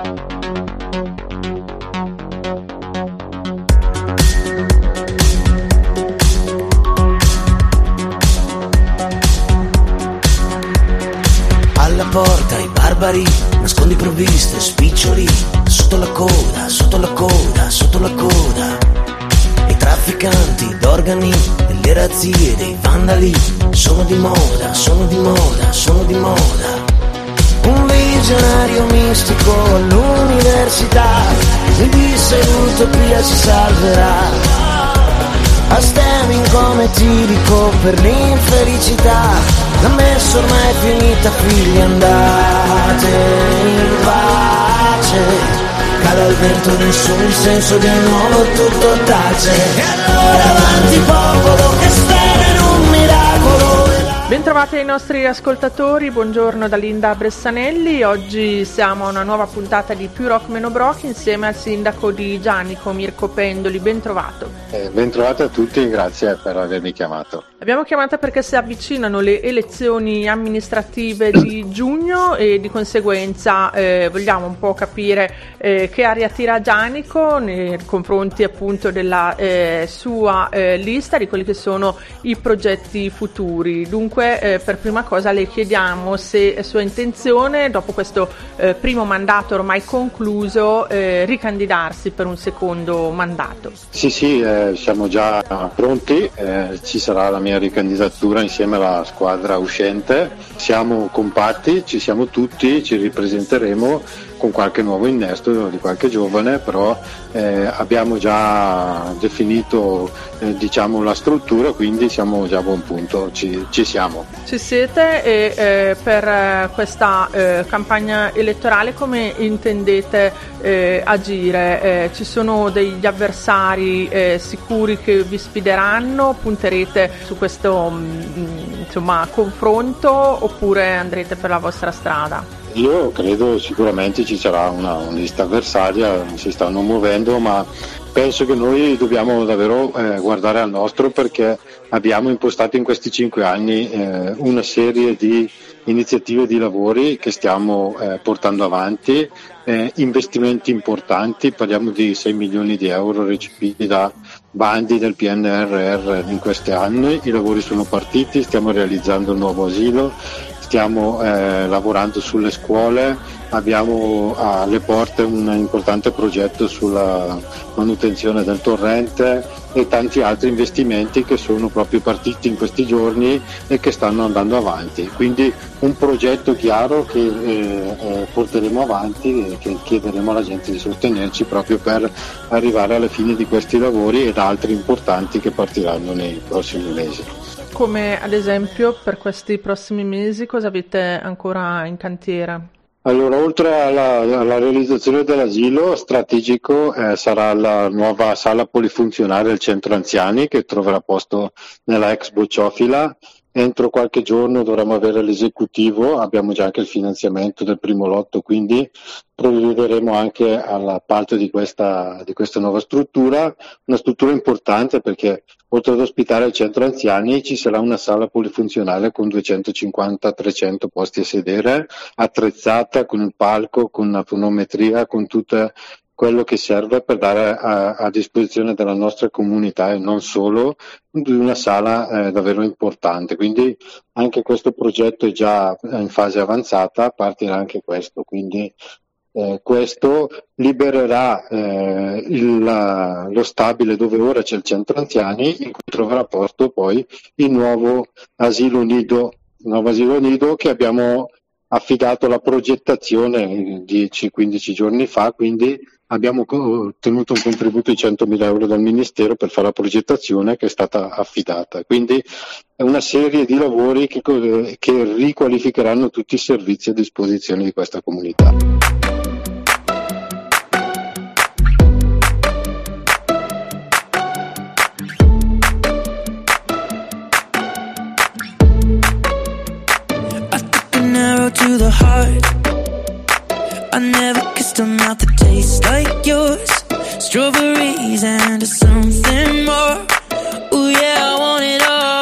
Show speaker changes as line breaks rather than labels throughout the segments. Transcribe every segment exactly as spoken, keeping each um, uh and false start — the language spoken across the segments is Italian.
Alla porta i barbari, nascondi provviste, spiccioli, sotto la coda, sotto la coda, sotto la coda. I trafficanti d'organi, delle razzie, dei vandali, sono di moda, sono di moda, sono di moda. Un visionario mistico all'università mi disse l'utopia ci salverà. A stemming come tirico per l'infelicità, la messa ormai è finita, figli andate in pace. Cala il vento, nessun senso del nuovo, tutto tace. E allora avanti popolo che spera in un miracolo.
Bentrovati ai nostri ascoltatori, buongiorno da Linda Bressanelli. Oggi siamo a una nuova puntata di Più Rock Meno Brock insieme al sindaco di Gianico, Mirko Pendoli. Bentrovato.
Eh, bentrovato a tutti e grazie per avermi chiamato.
Abbiamo chiamato perché si avvicinano le elezioni amministrative di giugno e di conseguenza eh, vogliamo un po' capire eh, che aria tira Gianico nei confronti appunto della eh, sua eh, lista, di quelli che sono i progetti futuri. Dunque eh, per prima cosa le chiediamo se è sua intenzione, dopo questo eh, primo mandato ormai concluso, eh, ricandidarsi per un secondo mandato.
Sì, sì, eh, siamo già pronti, eh, ci sarà la mia ricandidatura insieme alla squadra uscente. Siamo compatti, ci siamo tutti, ci ripresenteremo con qualche nuovo innesto di qualche giovane, però eh, abbiamo già definito eh, diciamo la struttura, quindi siamo già a buon punto, ci, ci siamo.
Ci siete e eh, per eh, questa eh, campagna elettorale come intendete eh, agire? Eh, ci sono degli avversari eh, sicuri che vi sfideranno? Punterete su questo mh, insomma confronto oppure andrete per la vostra strada?
Io credo sicuramente ci sarà una, una lista avversaria, si stanno muovendo, ma penso che noi dobbiamo davvero eh, guardare al nostro, perché abbiamo impostato in questi cinque anni eh, una serie di iniziative di lavori che stiamo eh, portando avanti, eh, investimenti importanti, parliamo di sei milioni di euro recepiti da bandi del P N R R in questi anni, i lavori sono partiti, stiamo realizzando il nuovo asilo, stiamo eh, lavorando sulle scuole, abbiamo alle porte un importante progetto sulla manutenzione del torrente e tanti altri investimenti che sono proprio partiti in questi giorni e che stanno andando avanti. Quindi un progetto chiaro che eh, eh, porteremo avanti e che chiederemo alla gente di sostenerci proprio per arrivare alla fine di questi lavori ed altri importanti che partiranno nei prossimi mesi.
Come ad esempio per questi prossimi mesi cosa avete ancora in cantiere?
Allora, oltre alla, alla realizzazione dell'asilo strategico eh, sarà la nuova sala polifunzionale del centro anziani che troverà posto nella ex Bocciofila. Entro qualche giorno dovremo avere l'esecutivo, abbiamo già anche il finanziamento del primo lotto, quindi provvederemo anche all'appalto di questa, di questa nuova struttura, una struttura importante perché oltre ad ospitare il centro anziani ci sarà una sala polifunzionale con duecentocinquanta trecento posti a sedere, attrezzata con il palco, con la fonometria, con tutta quello che serve per dare a, a disposizione della nostra comunità e non solo di una sala eh, davvero importante. Quindi anche questo progetto è già in fase avanzata, partirà anche questo, quindi eh, questo libererà eh, il, la, lo stabile dove ora c'è il centro anziani, in cui troverà posto poi il nuovo asilo nido, il nuovo asilo nido che abbiamo affidato la progettazione dieci quindici giorni fa, quindi abbiamo ottenuto un contributo di centomila euro dal Ministero per fare la progettazione che è stata affidata. Quindi è una serie di lavori che, che riqualificheranno tutti i servizi a disposizione di questa comunità.
To the heart, I never kissed a mouth that tastes like yours. Strawberries and something more. Ooh yeah, I want it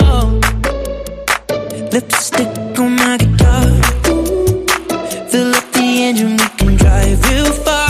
all. Lipstick on my guitar. Fill up the engine, we can drive real far.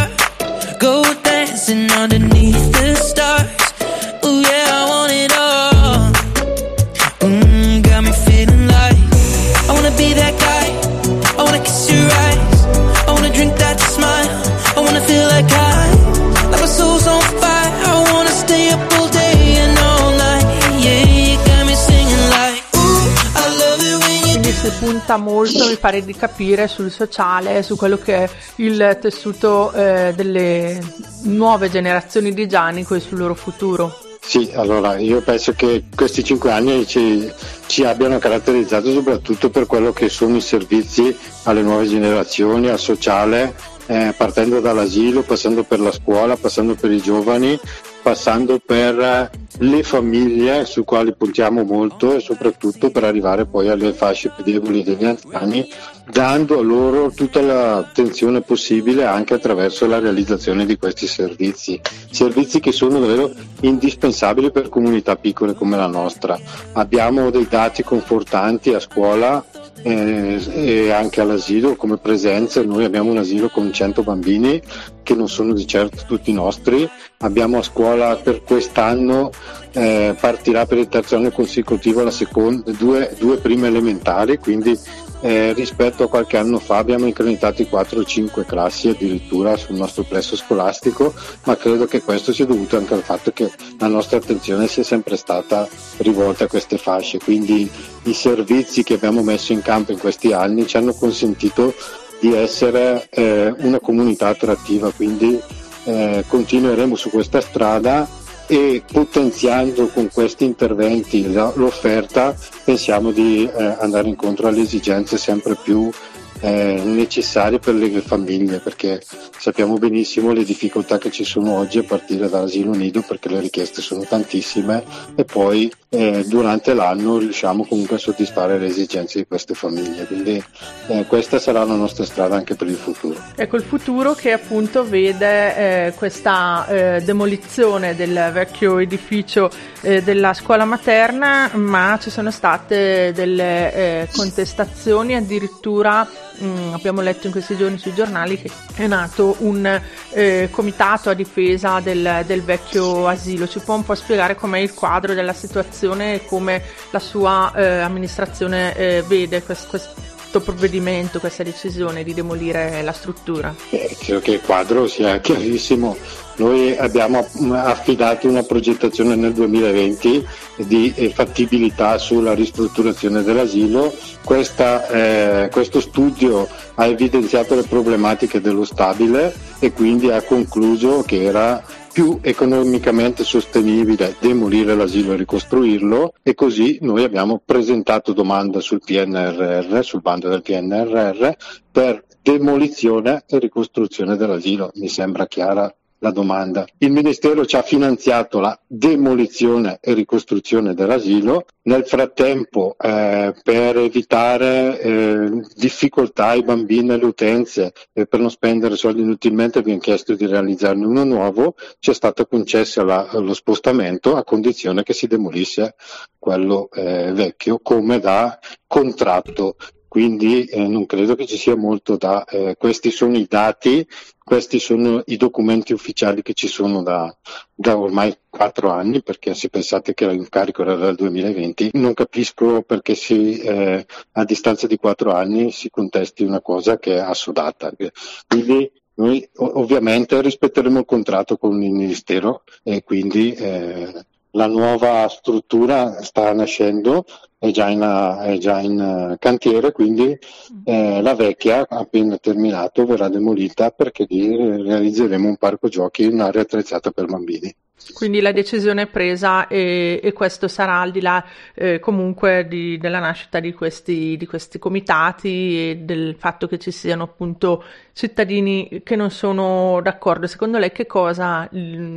punta molto, mi pare di capire, sul sociale, su quello che è il tessuto eh, delle nuove generazioni di Gianico e sul loro futuro.
Sì, allora io penso che questi cinque anni ci, ci abbiano caratterizzato soprattutto per quello che sono i servizi alle nuove generazioni, al sociale, eh, partendo dall'asilo, passando per la scuola, passando per i giovani, passando per le famiglie su quali puntiamo molto e soprattutto per arrivare poi alle fasce più deboli degli anziani, dando a loro tutta l'attenzione possibile anche attraverso la realizzazione di questi servizi, servizi che sono davvero indispensabili per comunità piccole come la nostra. Abbiamo dei dati confortanti a scuola eh, e anche all'asilo come presenze. Noi abbiamo un asilo con cento bambini che non sono di certo tutti nostri. Abbiamo a scuola per quest'anno eh, partirà per il terzo anno consecutivo la seconda, due, due prime elementari, quindi eh, rispetto a qualche anno fa abbiamo incrementato quattro o cinque classi addirittura sul nostro plesso scolastico, ma credo che questo sia dovuto anche al fatto che la nostra attenzione sia sempre stata rivolta a queste fasce, quindi i servizi che abbiamo messo in campo in questi anni ci hanno consentito di essere eh, una comunità attrattiva, quindi eh, continueremo su questa strada e potenziando con questi interventi l'offerta pensiamo di eh, andare incontro alle esigenze sempre più eh, necessarie per le famiglie, perché sappiamo benissimo le difficoltà che ci sono oggi a partire dall'asilo nido, perché le richieste sono tantissime e poi eh, durante l'anno riusciamo comunque a soddisfare le esigenze di queste famiglie, quindi eh, questa sarà la nostra strada anche per il futuro.
Ecco, il futuro che appunto vede eh, questa eh, demolizione del vecchio edificio eh, della scuola materna, ma ci sono state delle eh, contestazioni, addirittura mh, abbiamo letto in questi giorni sui giornali che è nato un eh, comitato a difesa del, del vecchio asilo. Ci può un po' spiegare com'è il quadro della situazione e come la sua eh, amministrazione eh, vede questo, questo provvedimento, questa decisione di demolire la struttura?
Eh, credo che il quadro sia chiarissimo. Noi abbiamo affidato una progettazione nel duemilaventi di fattibilità sulla ristrutturazione dell'asilo. Questa, eh, questo studio ha evidenziato le problematiche dello stabile e quindi ha concluso che era più economicamente sostenibile demolire l'asilo e ricostruirlo, e così noi abbiamo presentato domanda sul P N R R, sul bando del P N R R, per demolizione e ricostruzione dell'asilo. Mi sembra chiara la domanda. Il Ministero ci ha finanziato la demolizione e ricostruzione dell'asilo. Nel frattempo, eh, per evitare eh, difficoltà ai bambini e alle utenze e per non spendere soldi inutilmente, abbiamo chiesto di realizzarne uno nuovo. Ci è stato concesso la, lo spostamento a condizione che si demolisse quello eh, vecchio come da contratto. Quindi eh, non credo che ci sia molto da... Eh, questi sono i dati, questi sono i documenti ufficiali che ci sono da, da ormai quattro anni, perché se pensate che l'incarico era dal duemilaventi, non capisco perché si, eh, a distanza di quattro anni si contesti una cosa che è assodata. Quindi noi ovviamente rispetteremo il contratto con il Ministero e quindi eh, la nuova struttura sta nascendo, è già in, è già in cantiere, quindi eh, la vecchia, appena terminato, verrà demolita perché lì realizzeremo un parco giochi in un'area attrezzata per bambini.
Quindi la decisione è presa e, e questo sarà al di là eh, comunque di, della nascita di questi, di questi comitati e del fatto che ci siano appunto cittadini che non sono d'accordo. Secondo lei che cosa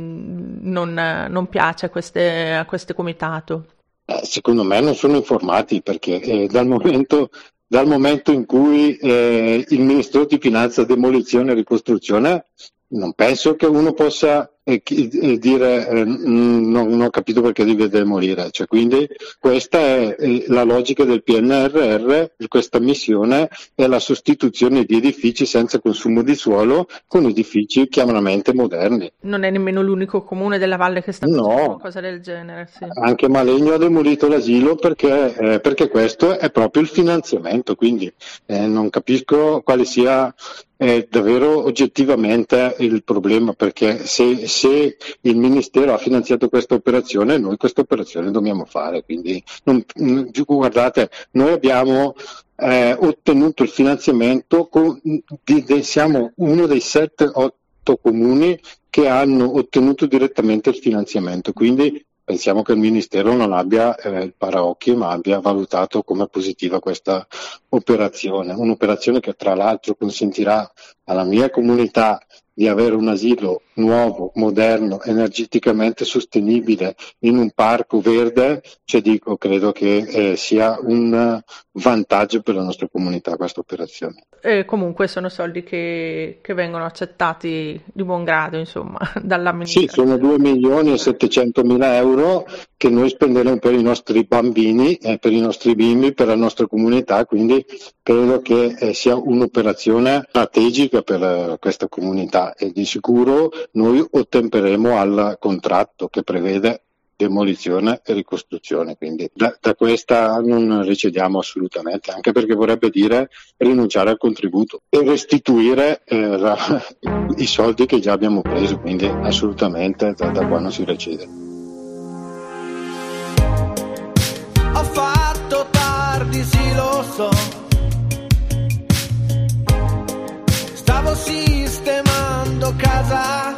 mh, non, non piace a queste, a questo comitato?
Eh, secondo me non sono informati, perché eh, dal momento dal momento in cui eh, il Ministero di Finanza demolizione e ricostruzione, non penso che uno possa eh, eh, dire eh, non, non ho capito perché deve demolire, cioè, quindi questa è eh, la logica del P N R R. Questa missione è la sostituzione di edifici senza consumo di suolo con edifici chiaramente moderni.
Non è nemmeno l'unico comune della Valle che sta facendo
No,
una cosa del genere. Sì.
Anche Malegno ha demolito l'asilo perché, eh, perché questo è proprio il finanziamento, quindi eh, non capisco quale sia è davvero oggettivamente il problema, perché se, se il Ministero ha finanziato questa operazione, noi questa operazione dobbiamo fare. Quindi non, guardate, noi abbiamo eh, ottenuto il finanziamento, con, di, di, siamo uno dei sette otto comuni che hanno ottenuto direttamente il finanziamento, quindi pensiamo che il Ministero non abbia eh, il paraocchi, ma abbia valutato come positiva questa operazione, un'operazione che tra l'altro consentirà alla mia comunità di avere un asilo nuovo, moderno, energeticamente sostenibile in un parco verde. Cioè dico, credo che eh, sia un vantaggio per la nostra comunità questa operazione.
E comunque sono soldi che, che vengono accettati di buon grado, insomma, dall'amministrazione.
Sì, sono due milioni e settecentomila euro che noi spenderemo per i nostri bambini, eh, per i nostri bimbi, per la nostra comunità, quindi credo che eh, sia un'operazione strategica per eh, questa comunità, e di sicuro noi ottemperemo al contratto che prevede demolizione e ricostruzione, quindi da, da questa non recediamo assolutamente, anche perché vorrebbe dire rinunciare al contributo e restituire eh, la, i soldi che già abbiamo preso, quindi assolutamente da, da qua non si recede.
Ho fatto tardi, sì lo so, stavo sistemando casa.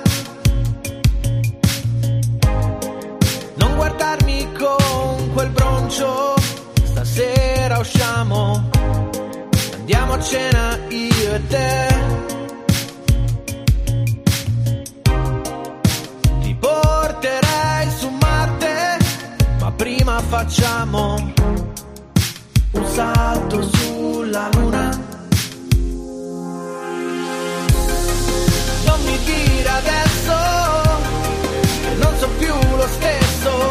Non guardarmi con quel broncio, stasera usciamo, andiamo a cena io e te. Ti porterei su Marte, ma prima facciamo un salto sulla Luna. Non mi dire adesso che non so più lo stesso.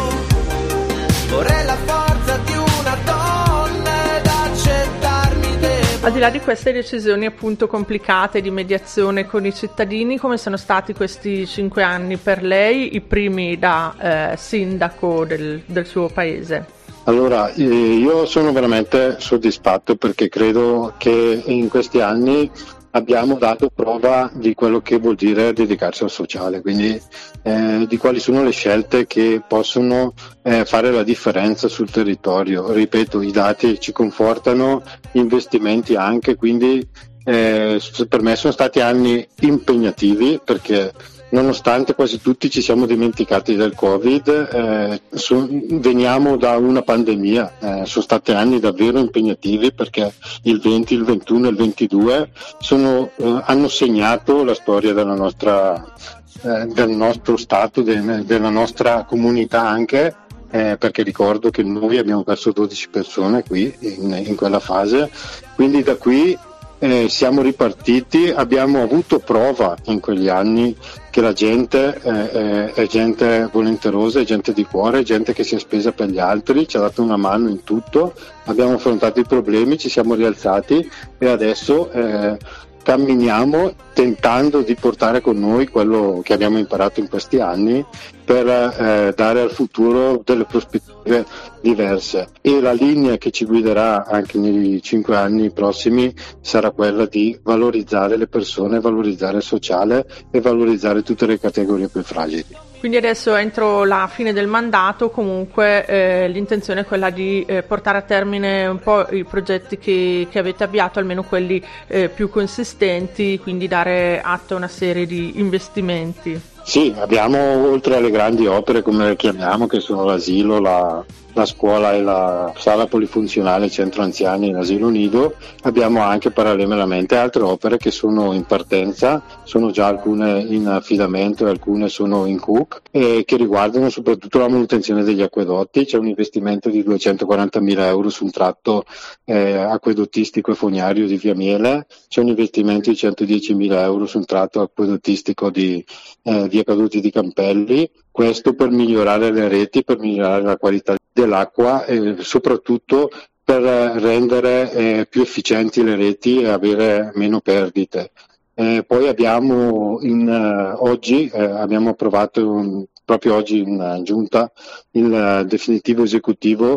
Vorrei la forza di una donna ed accettarmi debole.
Al di là di queste decisioni appunto complicate di mediazione con i cittadini, come sono stati questi cinque anni per lei, i primi da eh, sindaco del, del suo paese?
Allora, io sono veramente soddisfatto perché credo che in questi anni abbiamo dato prova di quello che vuol dire dedicarsi al sociale, quindi eh, di quali sono le scelte che possono eh, fare la differenza sul territorio. Ripeto, i dati ci confortano, gli investimenti anche, quindi eh, per me sono stati anni impegnativi, perché nonostante quasi tutti ci siamo dimenticati del Covid, eh, so, veniamo da una pandemia, eh, sono stati anni davvero impegnativi, perché il venti, il ventuno e il ventidue sono, eh, hanno segnato la storia della nostra, eh, del nostro Stato, de, della nostra comunità anche, eh, perché ricordo che noi abbiamo perso dodici persone qui in, in quella fase, quindi da qui Eh, siamo ripartiti, abbiamo avuto prova in quegli anni che la gente eh, è gente volenterosa, è gente di cuore, è gente che si è spesa per gli altri, ci ha dato una mano in tutto, abbiamo affrontato i problemi, ci siamo rialzati e adesso eh, camminiamo tentando di portare con noi quello che abbiamo imparato in questi anni per eh, dare al futuro delle prospettive diverse, e la linea che ci guiderà anche nei cinque anni prossimi sarà quella di valorizzare le persone, valorizzare il sociale e valorizzare tutte le categorie più fragili.
Quindi adesso entro la fine del mandato comunque eh, l'intenzione è quella di eh, portare a termine un po' i progetti che, che avete avviato, almeno quelli eh, più consistenti, quindi dare atto a una serie di investimenti.
Sì, abbiamo, oltre alle grandi opere come le chiamiamo, che sono l'asilo, la, la scuola e la sala polifunzionale centro anziani e l'asilo nido, abbiamo anche parallelamente altre opere che sono in partenza, sono già alcune in affidamento e alcune sono in C U C, e che riguardano soprattutto la manutenzione degli acquedotti. C'è un investimento di duecentoquarantamila euro su un tratto eh, acquedottistico e fognario di Via Miele, c'è un investimento di centodiecimila euro su un tratto acquedottistico di eh, Via Caduti di Campelli, questo per migliorare le reti, per migliorare la qualità dell'acqua e soprattutto per rendere eh, più efficienti le reti e avere meno perdite. Eh, poi abbiamo in, uh, oggi eh, abbiamo approvato un, proprio oggi in uh, giunta il uh, definitivo esecutivo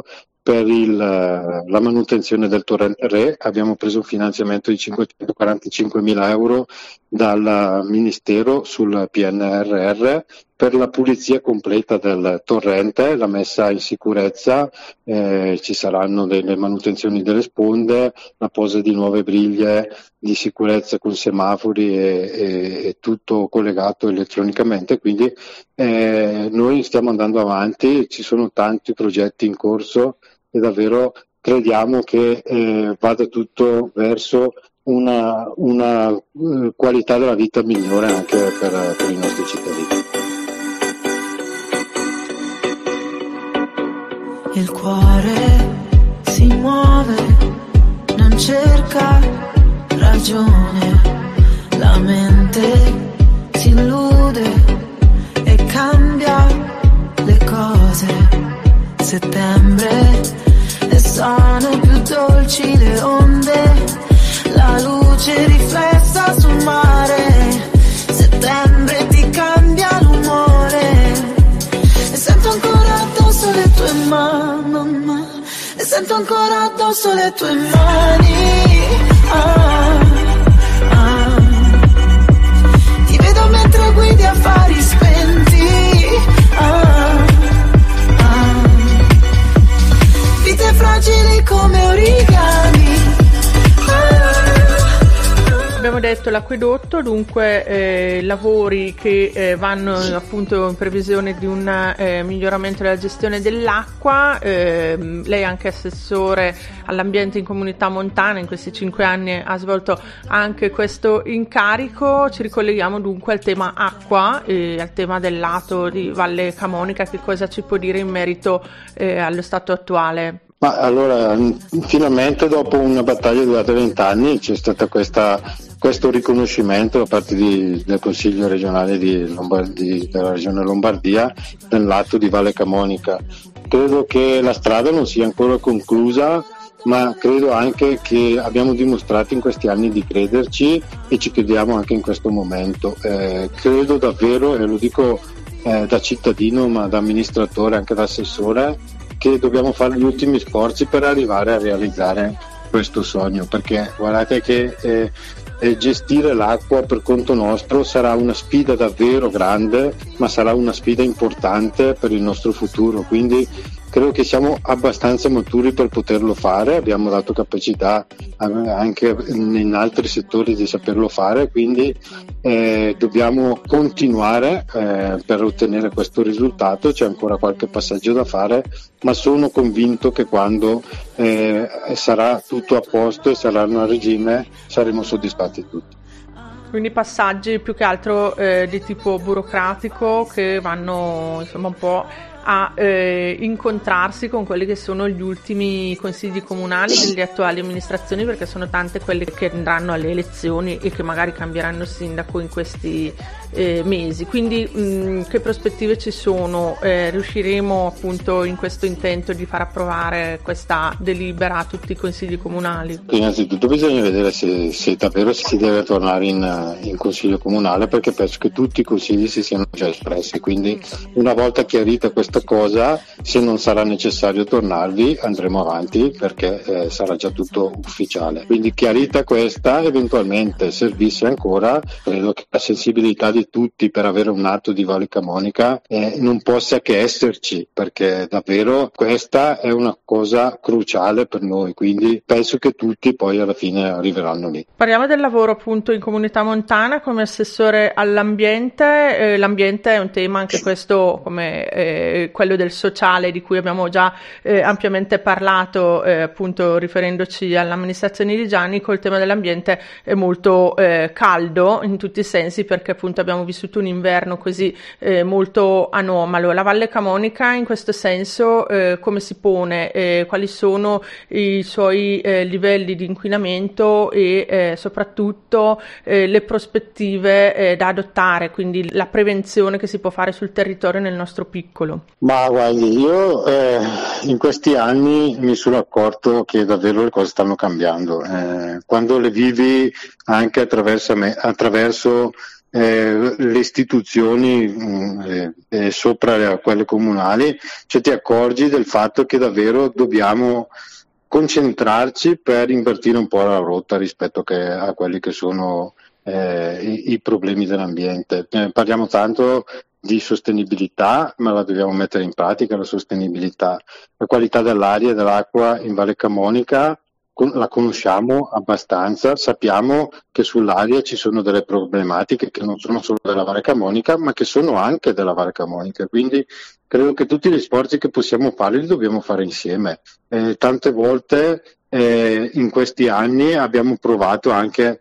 per il, la manutenzione del torrente Re. Abbiamo preso un finanziamento di cinquecentoquarantacinquemila euro dal Ministero sul P N R R per la pulizia completa del torrente, la messa in sicurezza, eh, ci saranno delle manutenzioni delle sponde, la posa di nuove briglie di sicurezza con semafori e, e, e tutto collegato elettronicamente, quindi eh, noi stiamo andando avanti, ci sono tanti progetti in corso e davvero crediamo che eh, vada tutto verso una, una uh, qualità della vita migliore anche per, per i nostri cittadini.
Il cuore si muove, non cerca ragione, la mente si illude e cambia le cose. Settembre e sono più dolci le onde, la luce riflessa sul mare. Settembre ti cambia l'umore e sento ancora addosso le tue mani, e sento ancora addosso le tue mani. Ah, ah. Ti vedo mentre guidi affari spenti. Ah, ah. Vite fragili come origami.
Abbiamo detto l'acquedotto, dunque eh, lavori che eh, vanno appunto in previsione di un eh, miglioramento della gestione dell'acqua. Eh, lei è anche assessore all'ambiente in comunità montana, in questi cinque anni ha svolto anche questo incarico. Ci ricolleghiamo dunque al tema acqua e al tema del lato di Valle Camonica. Che cosa ci può dire in merito eh, allo stato attuale?
Ma allora, finalmente dopo una battaglia durata vent'anni c'è stata questa, questo riconoscimento da parte di, del Consiglio regionale di Lombardia, della Regione Lombardia nel lato di Valle Camonica. Credo che la strada non sia ancora conclusa, ma credo anche che abbiamo dimostrato in questi anni di crederci e ci crediamo anche in questo momento. Eh, credo davvero, e lo dico eh, da cittadino ma da amministratore, anche da assessore, che dobbiamo fare gli ultimi sforzi per arrivare a realizzare questo sogno, perché guardate che eh, eh, gestire l'acqua per conto nostro sarà una sfida davvero grande, ma sarà una sfida importante per il nostro futuro, quindi credo che siamo abbastanza maturi per poterlo fare, abbiamo dato capacità anche in altri settori di saperlo fare, quindi eh, dobbiamo continuare eh, per ottenere questo risultato. C'è ancora qualche passaggio da fare, ma sono convinto che quando eh, sarà tutto a posto e saranno a regime saremo soddisfatti tutti.
Quindi passaggi più che altro eh, di tipo burocratico che vanno insomma un po' a eh, incontrarsi con quelli che sono gli ultimi consigli comunali delle attuali amministrazioni, perché sono tante quelle che andranno alle elezioni e che magari cambieranno sindaco in questi eh, mesi. Quindi mh, che prospettive ci sono? Eh, riusciremo appunto in questo intento di far approvare questa delibera a tutti i consigli comunali?
Innanzitutto bisogna vedere se, se davvero si deve tornare in, in consiglio comunale, perché penso che tutti i consigli si siano già espressi, quindi una volta chiarita questa cosa, se non sarà necessario tornarvi andremo avanti, perché eh, sarà già tutto ufficiale. Quindi chiarita questa, eventualmente servisse ancora, credo che la sensibilità di tutti per avere un atto di Valle Camonica eh, non possa che esserci, perché davvero questa è una cosa cruciale per noi, quindi penso che tutti poi alla fine arriveranno lì.
Parliamo del lavoro appunto in comunità montana come assessore all'ambiente. Eh, l'ambiente è un tema anche questo come eh, quello del sociale, di cui abbiamo già eh, ampiamente parlato eh, appunto riferendoci all'amministrazione di Gianico. Il tema dell'ambiente è molto eh, caldo in tutti i sensi, perché appunto abbiamo vissuto un inverno così eh, molto anomalo. La Valle Camonica in questo senso eh, come si pone? Eh, quali sono i suoi eh, livelli di inquinamento e eh, soprattutto eh, le prospettive eh, da adottare, quindi la prevenzione che si può fare sul territorio nel nostro piccolo?
Ma guardi, io eh, in questi anni mi sono accorto che davvero le cose stanno cambiando. Eh, quando le vivi anche attraverso, me, attraverso eh, le istituzioni mh, eh, sopra quelle comunali, cioè ti accorgi del fatto che davvero dobbiamo concentrarci per invertire un po' la rotta rispetto che, a quelli che sono eh, i, i problemi dell'ambiente. Eh, parliamo tanto di sostenibilità, ma la dobbiamo mettere in pratica la sostenibilità. La qualità dell'aria e dell'acqua in Valle Camonica la conosciamo abbastanza, sappiamo che sull'aria ci sono delle problematiche che non sono solo della Valle Camonica, ma che sono anche della Valle Camonica, quindi credo che tutti gli sforzi che possiamo fare li dobbiamo fare insieme. Eh, tante volte eh, in questi anni abbiamo provato anche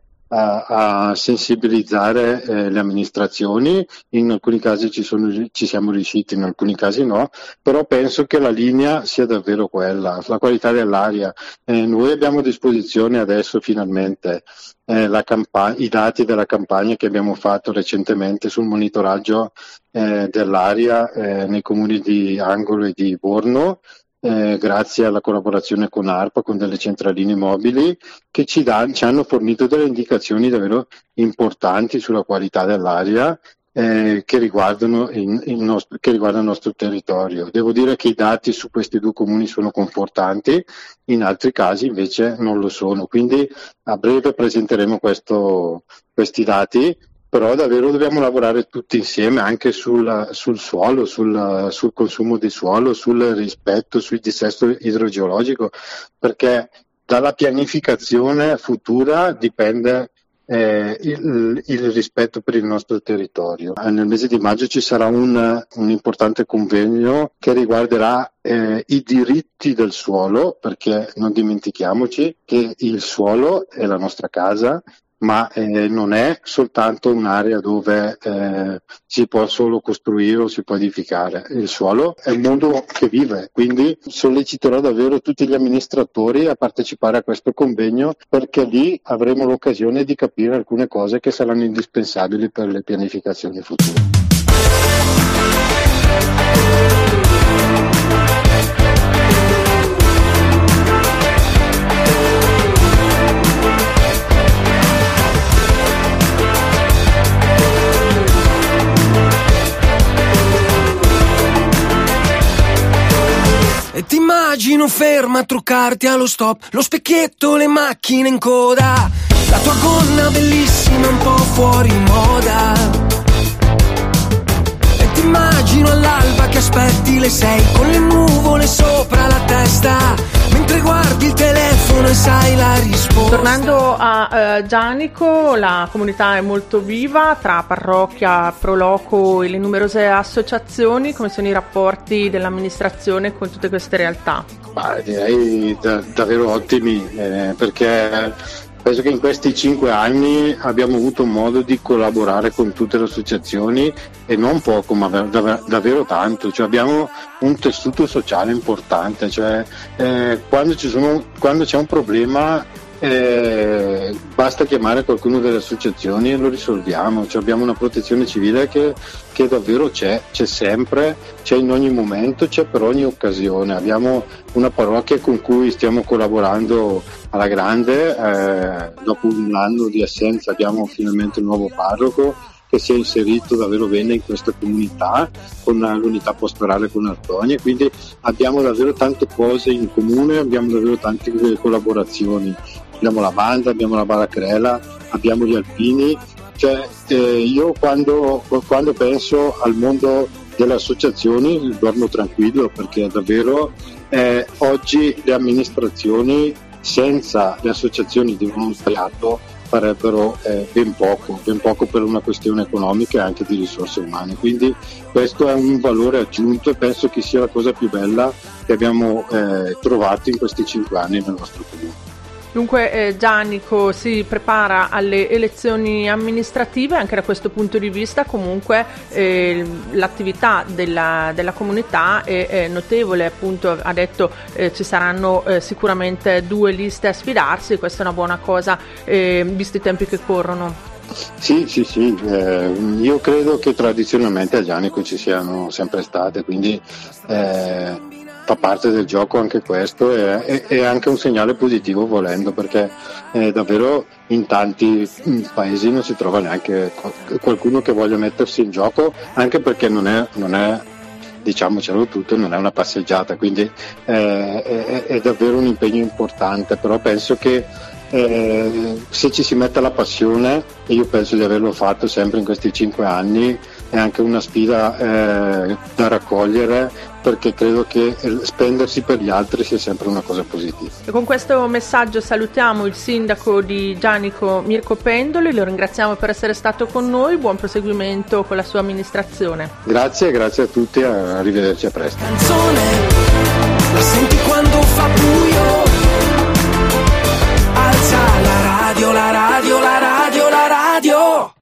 a, a sensibilizzare eh, le amministrazioni, in alcuni casi ci, sono, ci siamo riusciti, in alcuni casi no, però penso che la linea sia davvero quella, la qualità dell'aria. Eh, noi abbiamo a disposizione adesso finalmente eh, la campa- i dati della campagna che abbiamo fatto recentemente sul monitoraggio eh, dell'aria eh, nei comuni di Angolo e di Borno, Eh, grazie alla collaborazione con ARPA, con delle centraline mobili che ci, da, ci hanno fornito delle indicazioni davvero importanti sulla qualità dell'aria eh, che, riguardano il, il nostro, che riguardano il nostro territorio. Devo dire che i dati su questi due comuni sono confortanti, in altri casi invece non lo sono, quindi a breve presenteremo questo, questi dati. Però davvero dobbiamo lavorare tutti insieme anche sul, sul suolo, sul, sul consumo di suolo, sul rispetto, sul dissesto idrogeologico, perché dalla pianificazione futura dipende eh, il, il rispetto per il nostro territorio. Nel mese di maggio ci sarà un, un importante convegno che riguarderà eh, i diritti del suolo, perché non dimentichiamoci che il suolo è la nostra casa, ma eh, non è soltanto un'area dove eh, si può solo costruire o si può edificare. Il suolo è il mondo che vive, quindi solleciterò davvero tutti gli amministratori a partecipare a questo convegno, perché lì avremo l'occasione di capire alcune cose che saranno indispensabili per le pianificazioni future.
E ti immagino ferma a truccarti allo stop, lo specchietto, le macchine in coda, la tua gonna bellissima un po' fuori moda. E ti immagino all'alba che aspetti le sei, con le nuvole sopra la testa, mentre guardi il telefono e sai la risposta.
Tornando a uh, Gianico, la comunità è molto viva tra parrocchia, Proloco e le numerose associazioni. Come sono i rapporti dell'amministrazione con tutte queste realtà?
Bah, direi da, davvero ottimi, eh, perché penso che in questi cinque anni abbiamo avuto modo di collaborare con tutte le associazioni, e non poco, ma dav- davvero tanto. Cioè abbiamo un tessuto sociale importante, cioè eh, quando, ci sono, quando c'è un problema eh, basta chiamare qualcuno delle associazioni e lo risolviamo. Cioè abbiamo una protezione civile che, che davvero c'è, c'è sempre, c'è in ogni momento, c'è per ogni occasione. Abbiamo una parrocchia con cui stiamo collaborando alla grande, eh, dopo un anno di assenza abbiamo finalmente un nuovo parroco che si è inserito davvero bene in questa comunità con l'unità pastorale con Artonia, quindi abbiamo davvero tante cose in comune, abbiamo davvero tante collaborazioni. Abbiamo la banda, abbiamo la baracrela, abbiamo gli alpini, cioè eh, io quando, quando penso al mondo delle associazioni dormo tranquillo, perché davvero eh, oggi le amministrazioni senza le associazioni di volontariato farebbero eh, ben poco, ben poco per una questione economica e anche di risorse umane. Quindi questo è un valore aggiunto e penso che sia la cosa più bella che abbiamo eh, trovato in questi cinque anni nel nostro comune.
Dunque eh, Gianico si prepara alle elezioni amministrative. Anche da questo punto di vista comunque eh, l'attività della, della comunità è, è notevole, appunto ha detto eh, ci saranno eh, sicuramente due liste a sfidarsi, questa è una buona cosa eh, visti i tempi che corrono.
Sì, sì, sì, eh, io credo che tradizionalmente a Gianico ci siano sempre state, quindi eh, fa parte del gioco anche questo, e è, è anche un segnale positivo volendo, perché eh, davvero in tanti paesi non si trova neanche qualcuno che voglia mettersi in gioco, anche perché non è, non è diciamocelo tutto, non è una passeggiata, quindi eh, è, è davvero un impegno importante, però penso che eh, se ci si mette la passione, e io penso di averlo fatto sempre in questi cinque anni, è anche una sfida eh, da raccogliere, perché credo che spendersi per gli altri sia sempre una cosa positiva.
E con questo messaggio salutiamo il sindaco di Gianico, Mirko Pendoli, lo ringraziamo per essere stato con noi, buon proseguimento con la sua amministrazione.
Grazie, grazie a tutti, arrivederci, a presto.
Canzone, la senti quando fa buio,